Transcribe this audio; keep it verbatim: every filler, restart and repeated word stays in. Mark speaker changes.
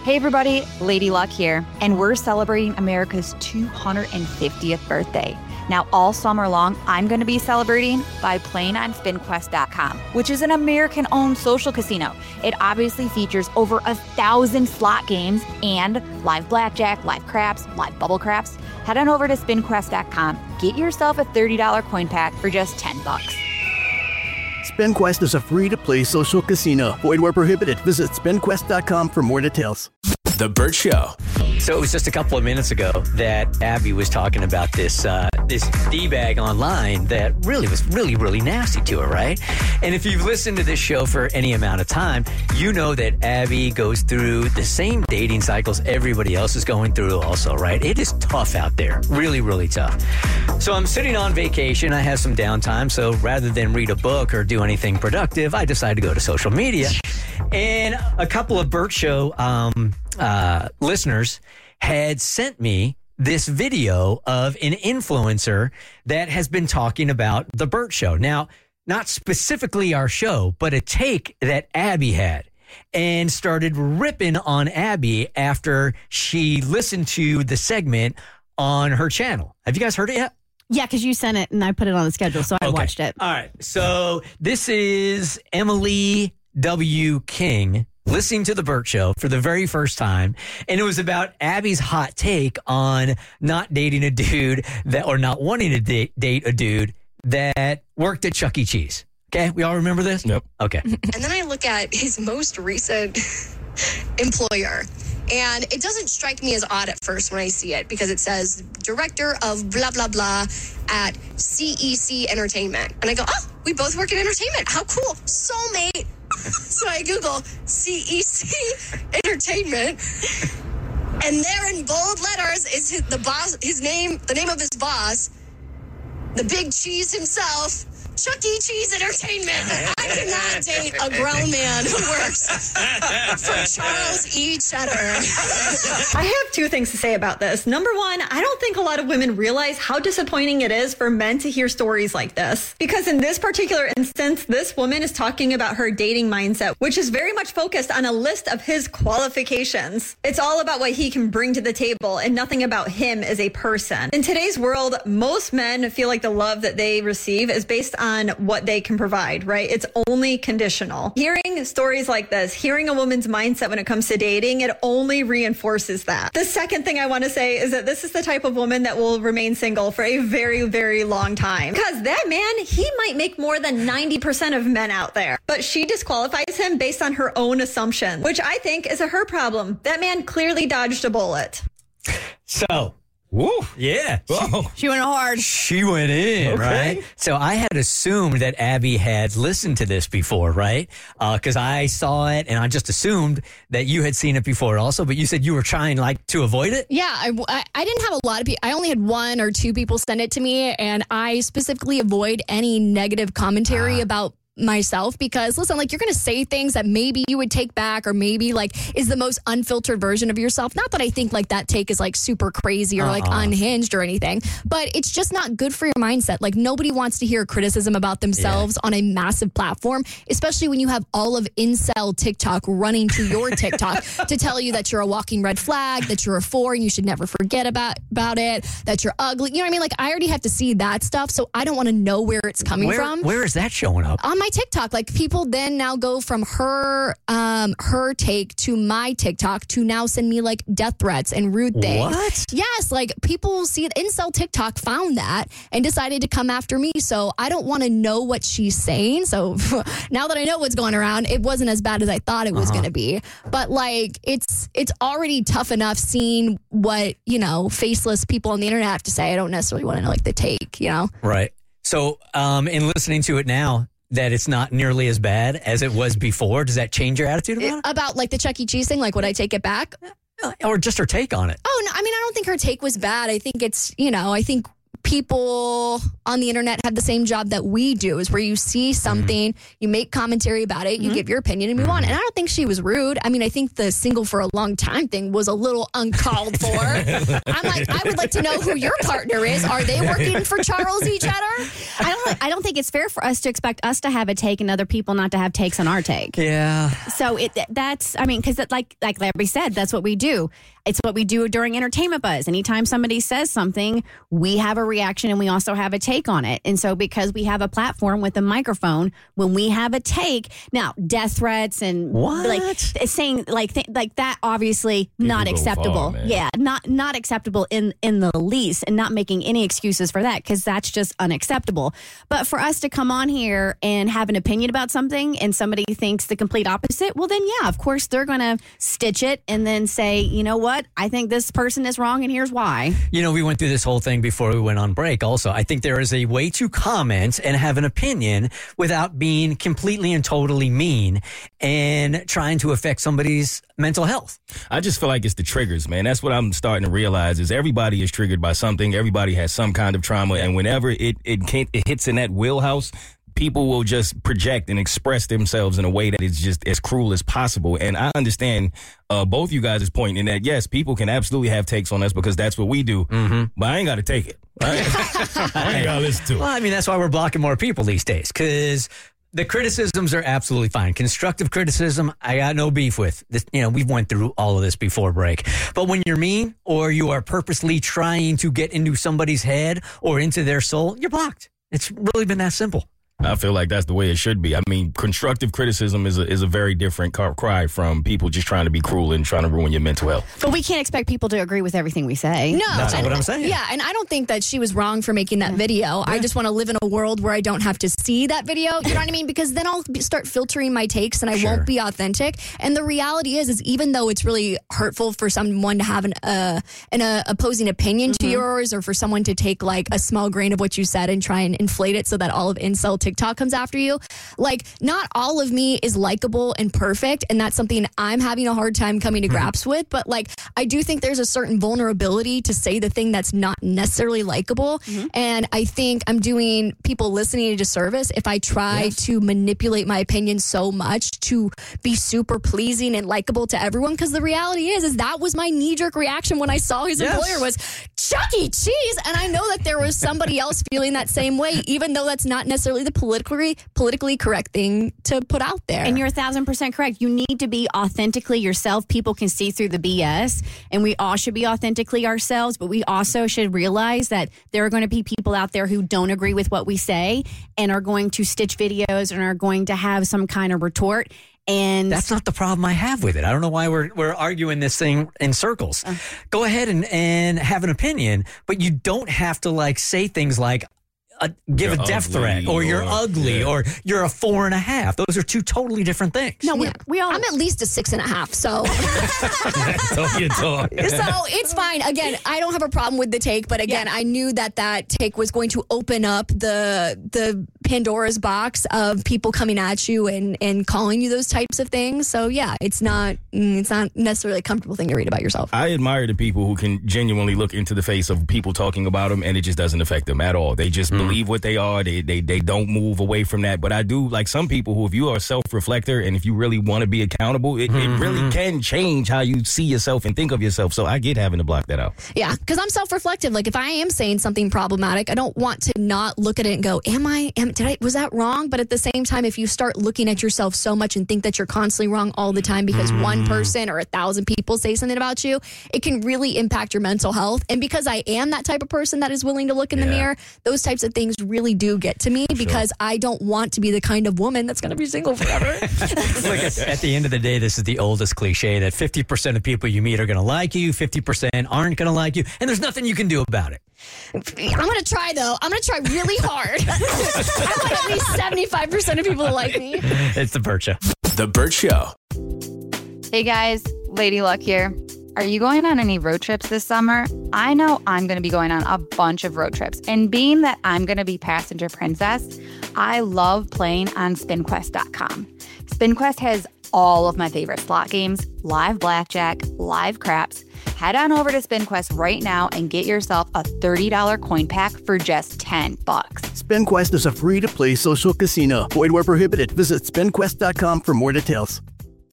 Speaker 1: Hey everybody, Lady Luck here, and we're celebrating America's two hundred fiftieth birthday. Now, all summer long, I'm going to be celebrating by playing on spin quest dot com, which is an American-owned social casino. It obviously features over a thousand slot games and live blackjack, live craps, live bubble craps. Head on over to spin quest dot com, get yourself a thirty dollars coin pack for just ten bucks.
Speaker 2: SpinQuest is a free-to-play social casino. Void where prohibited. Visit spin quest dot com for more details.
Speaker 3: The Burt Show.
Speaker 4: So it was just a couple of minutes ago that Abby was talking about this uh, this D-bag online that really was really, really nasty to her, right? And if you've listened to this show for any amount of time, you know that Abby goes through the same dating cycles everybody else is going through also, right? It is tough out there. Really, really tough. So I'm sitting on vacation. I have some downtime. So rather than read a book or do anything productive, I decided to go to social media. And a couple of Burt Show um, uh, listeners had sent me this video of an influencer that has been talking about the Burt Show. Now, not specifically our show, but a take that Abby had, and started ripping on Abby after she listened to the segment on her channel. Have you guys heard it yet?
Speaker 5: Yeah, because you sent it and I put it on the schedule, so I
Speaker 4: Okay.
Speaker 5: watched it.
Speaker 4: All right. So this is Emily W. King listening to the Burt Show for the very first time, and it was about Abby's hot take on not dating a dude that, or not wanting to date, date a dude that worked at Chuck E. Cheese. Okay, we all remember this?
Speaker 3: Yep.
Speaker 4: Okay.
Speaker 6: And then I look at his most recent employer, and it doesn't strike me as odd at first when I see it, because it says director of blah, blah, blah at C E C Entertainment. And I go, oh, we both work in entertainment. How cool. Soulmate. So I Google C E C Entertainment, and there in bold letters is his, the boss, his name, the name of his boss, the big cheese himself, Chuck E. Cheese Entertainment. I cannot date a grown man who works for Charles E. Cheddar.
Speaker 7: I have two things to say about this. Number one, I don't think a lot of women realize how disappointing it is for men to hear stories like this. Because in this particular instance, this woman is talking about her dating mindset, which is very much focused on a list of his qualifications. It's all about what he can bring to the table and nothing about him as a person. In today's world, most men feel like the love that they receive is based on on what they can provide, right? It's only conditional. Hearing stories like this, hearing a woman's mindset when it comes to dating, it only reinforces that. The second thing I want to say is that this is the type of woman that will remain single for a very, very long time. Because that man, he might make more than ninety percent of men out there. But she disqualifies him based on her own assumption, which I think is a her problem. That man clearly dodged a bullet.
Speaker 4: So,
Speaker 3: Woo.
Speaker 4: yeah.
Speaker 3: Whoa.
Speaker 5: She went hard.
Speaker 4: She went in,
Speaker 3: Okay.
Speaker 4: right? So I had assumed that Abby had listened to this before, right? Because uh, I saw it, and I just assumed that you had seen it before also. But you said you were trying, like, to avoid it?
Speaker 8: Yeah, I, I, I didn't have a lot of people. I only had one or two people send it to me, and I specifically avoid any negative commentary
Speaker 4: Ah.
Speaker 8: about myself, because listen, like, you're going to say things that maybe you would take back, or maybe like is the most unfiltered version of yourself. Not that I think like that take is like super crazy or
Speaker 4: Uh-uh.
Speaker 8: like unhinged or anything, but it's just not good for your mindset. Like, nobody wants to hear criticism about themselves on a massive platform, especially when you have all of incel TikTok running to your TikTok to tell you that you're a walking red flag, that you're a four and you should never forget about about it, that you're ugly. You know what I mean? Like, I already have to see that stuff, so I don't want to know where it's coming
Speaker 4: Where,
Speaker 8: from.
Speaker 4: where is that showing up?
Speaker 8: On my TikTok, like, people then now go from her um her take to my TikTok to now send me like death threats and rude things.
Speaker 4: What?
Speaker 8: Yes, like, people see incel TikTok found that and decided to come after me. So I don't want to know what she's saying. So now that I know what's going around, it wasn't as bad as I thought it was
Speaker 4: Uh-huh.
Speaker 8: going to be. But like, it's it's already tough enough seeing what, you know, faceless people on the internet have to say. I don't necessarily want to know like the take, you know?
Speaker 4: Right. So, um, in listening to it now, that it's not nearly as bad as it was before, does that change your attitude about it?
Speaker 8: About like the Chuck E. Cheese thing, like, would I take it back?
Speaker 4: Or just her take on it?
Speaker 8: Oh, no, I mean, I don't think her take was bad. I think it's, you know, I think people on the internet have the same job that we do, is where you see something, mm-hmm. you make commentary about it, you mm-hmm. give your opinion and move on. And I don't think she was rude. I mean, I think the single for a long time thing was a little uncalled for. I'm like, I would like to know who your partner is. Are they working for Charles E. Cheddar?
Speaker 5: I don't I don't think it's fair for us to expect us to have a take and other people not to have takes on our take.
Speaker 4: Yeah.
Speaker 5: So it that's, I mean, because like, like Larry said, that's what we do. It's what we do during Entertainment Buzz. Anytime somebody says something, we have a reaction and we also have a take on it. And so because we have a platform with a microphone, when we have a take, now death threats and
Speaker 4: what?
Speaker 5: like saying like th- like that, obviously
Speaker 3: People
Speaker 5: not acceptable.
Speaker 3: Far,
Speaker 5: yeah, not not acceptable in in the least, and not making any excuses for that, because that's just unacceptable. But for us to come on here and have an opinion about something and somebody thinks the complete opposite, well then yeah, of course they're going to stitch it and then say, you know what? I think this person is wrong and here's why.
Speaker 4: You know, we went through this whole thing before we went on break also. I think there is a way to comment and have an opinion without being completely and totally mean and trying to affect somebody's mental health.
Speaker 3: I just feel like it's the triggers, man. That's what I'm starting to realize is everybody is triggered by something. Everybody has some kind of trauma. And whenever it, it, can't, it hits in that wheelhouse, people will just project and express themselves in a way that is just as cruel as possible. And I understand uh, both you guys' point in that, yes, people can absolutely have takes on us because that's what we do. Mm-hmm. But I ain't got to take it. Right? I ain't got to listen to it.
Speaker 4: Well, I mean, that's why we're blocking more people these days, because the criticisms are absolutely fine. Constructive criticism, I got no beef with. This, you know, we've went through all of this before break. But when you're mean or you are purposely trying to get into somebody's head or into their soul, you're blocked. It's really been that simple.
Speaker 3: I feel like that's the way it should be. I mean, constructive criticism is a, is a very different car- cry from people just trying to be cruel and trying to ruin your mental health.
Speaker 5: But we can't expect people to agree with everything we say.
Speaker 8: No.
Speaker 4: That's
Speaker 8: and,
Speaker 4: what I'm saying.
Speaker 8: Yeah, and I don't think that she was wrong for making that video. Yeah. I just want to live in a world where I don't have to see that video. You know what I mean? Because then I'll be, start filtering my takes and I sure. won't be authentic. And the reality is, is even though it's really hurtful for someone to have an uh, an uh, opposing opinion mm-hmm. to yours, or for someone to take like a small grain of what you said and try and inflate it so that all of incel TikTok comes after you. Like, not all of me is likable and perfect, and that's something I'm having a hard time coming to grips mm-hmm. with. But like, I do think there's a certain vulnerability to say the thing that's not necessarily likable, mm-hmm. and I think I'm doing people listening a disservice if I try yes. to manipulate my opinion so much to be super pleasing and likable to everyone. Because the reality is, is that was my knee-jerk reaction when I saw his yes. employer was Chuck E. Cheese, and I know that there was somebody else feeling that same way, even though that's not necessarily the politically politically correct thing to put out there.
Speaker 5: And you're a thousand percent correct. You need to be authentically yourself. People can see through the B S, and we all should be authentically ourselves, but we also should realize that there are going to be people out there who don't agree with what we say and are going to stitch videos and are going to have some kind of retort. And
Speaker 4: that's not the problem I have with it. I don't know why we're we're arguing this thing in circles. Uh, Go ahead and, and have an opinion, but you don't have to like say things like, Uh, give you're a death threat, or, or you're ugly, yeah. or you're a four and a half. Those are two totally different things.
Speaker 5: No, we,
Speaker 8: yeah.
Speaker 5: we all.
Speaker 8: I'm at least a six and a half, so.
Speaker 3: so you talk.
Speaker 8: So it's fine. Again, I don't have a problem with the take, but again, yeah. I knew that that take was going to open up the the Pandora's box of people coming at you and, and calling you those types of things. So yeah, it's not it's not necessarily a comfortable thing to read about yourself.
Speaker 3: I admire the people who can genuinely look into the face of people talking about them, and it just doesn't affect them at all. They just mm. believe what they are. They, they they don't move away from that. But I do like some people who, if you are a self-reflector and if you really want to be accountable, it, mm-hmm. it really can change how you see yourself and think of yourself. So I get having to block that out.
Speaker 8: Yeah, because I'm self-reflective. Like if I am saying something problematic, I don't want to not look at it and go, am I, am, did I, was that wrong? But at the same time, if you start looking at yourself so much and think that you're constantly wrong all the time because mm. one person or a thousand people say something about you, it can really impact your mental health. And because I am that type of person that is willing to look in yeah. the mirror, those types of things really do get to me because sure. I don't want to be the kind of woman that's going to be single forever.
Speaker 4: Look, at, at the end of the day, this is the oldest cliche that fifty percent of people you meet are going to like you, fifty percent aren't going to like you, and there's nothing you can do about it.
Speaker 8: I'm going to try, though. I'm going to try really hard. I want at least seventy-five percent of people to like me.
Speaker 4: It's The Bert Show.
Speaker 9: The Bert Show.
Speaker 1: Hey, guys. Lady Luck here. Are you going on any road trips this summer? I know I'm going to be going on a bunch of road trips. And being that I'm going to be passenger princess, I love playing on spin quest dot com. SpinQuest has all of my favorite slot games, live blackjack, live craps. Head on over to SpinQuest right now and get yourself a thirty dollars coin pack for just ten bucks.
Speaker 2: SpinQuest is a free-to-play social casino. Void where prohibited. Visit spin quest dot com for more details.